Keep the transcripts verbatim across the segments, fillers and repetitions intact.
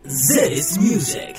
Zedis Music.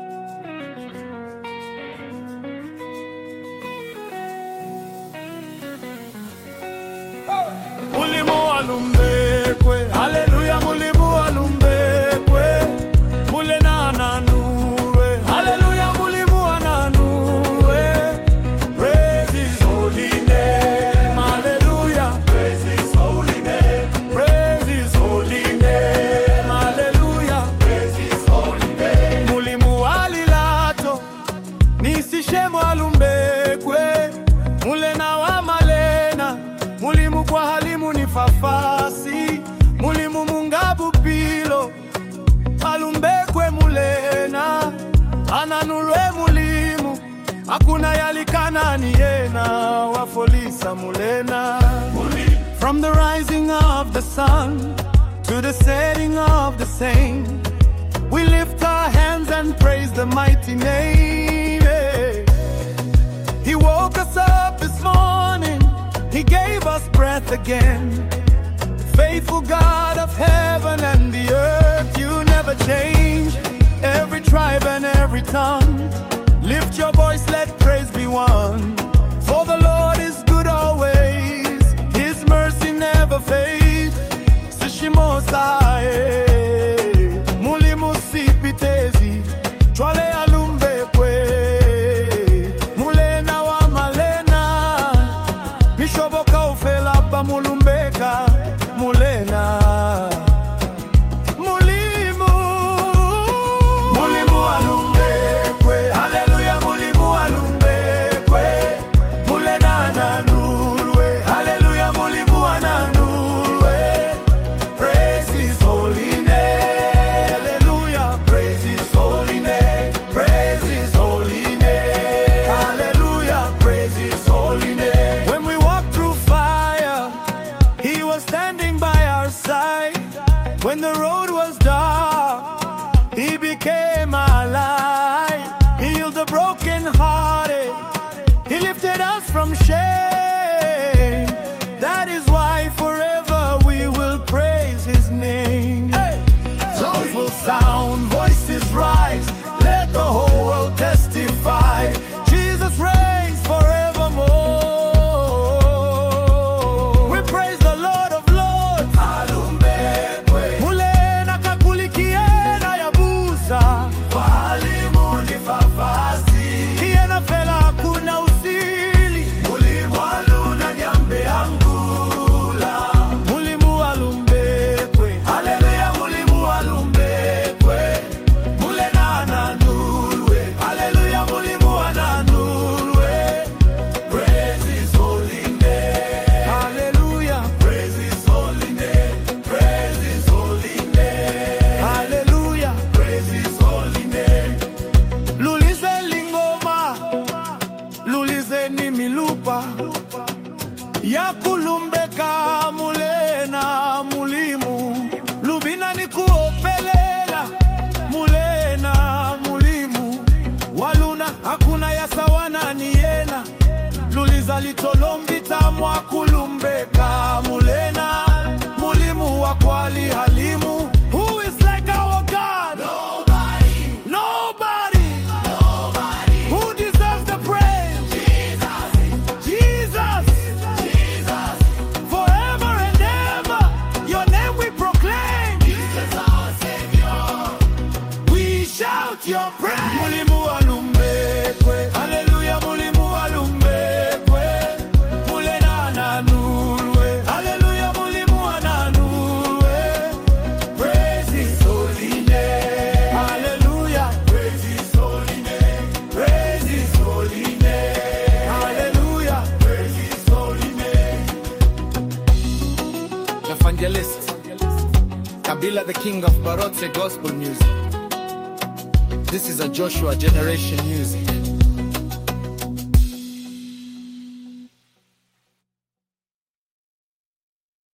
Mulimu alumbekwe, hallelujah, mulimu alumbekwe, mule na nanure, hallelujah, mulimu ananure, praise his holy name, hallelujah, praise his holy name, praise his holy name, hallelujah, praise his holy name. Mulimu alilato, nisishemu alumbekwe, mule na wa malena, mulimu kwa halimu ni fafasi, mulimu mungabu pilo, alumbekwe mulena, ananulwe mulimu, hakuna yalikana ni yena, wafolisa mulena. From the rising of the sun to the setting of the same, we lift our hands and praise the mighty name. Yeah. He woke us up this morning, He gave us breath again. Faithful God of heaven and the earth, you never change. Every tribe and every tongue, lift your voice, let praise be one. For the Lord is good always, His mercy never fades. Sishimosae, mulimu sipitezi, chwale alumbekwe, mulena wa malena, bishoboka ufela ba mulumbeka, mulena. Mulimu, mulimu alumbekwe, hallelujah, mulimu alumbekwe, mulena nanulwe, hallelujah, mulimu ananulwe, praise his holy name, hallelujah, praise his holy name, praise his holy name, hallelujah, praise his holy name. When we walk through fire, He was standing by our side. When the road was dark, He became our light. He healed the brokenhearted, He lifted us from shame. That is why forever we will praise His name. Hey! Songs will sound, voices rise, let the whole world testify. Jesus reigns forevermore. We praise the Lord of Lords. Alumbekwe, mulena kakulikiena yabusa, walimu ni fafasi, kiena fela kuna usili, mulimu aluna nyambe angula, mulimu alumbekwe, hallelujah, mulimu alumbekwe, mulena ananulwe, hallelujah, mulimu ananulwe, praise his holy name, hallelujah, praise his holy name, praise his holy name, hallelujah, praise his holy name. Lulize lingoma, lulize ni milupa, ya kulumbeka mulena mulimu, lubina ni kuopelela mulena mulimu, waluna hakuna ya sawana ni yena, luliza litolombita mwa kulumbeka mulena, mulimu wakwali halimu. Who is like our God? Nobody. Nobody. Nobody. Who deserves the praise? Jesus. Jesus. Jesus. Forever and ever, your name we proclaim. Jesus our Savior. We shout your praise. Mulimu alumbekwe, hallelujah, mulimu alumbekwe, mulena nanulwe, hallelujah, mulimu ananulwe, praise his holy name, hallelujah, praise his holy name, praise his holy name, hallelujah, praise his holy name. Evangelist Kabila, the king of Barotse gospel music. This is a Joshua generation music.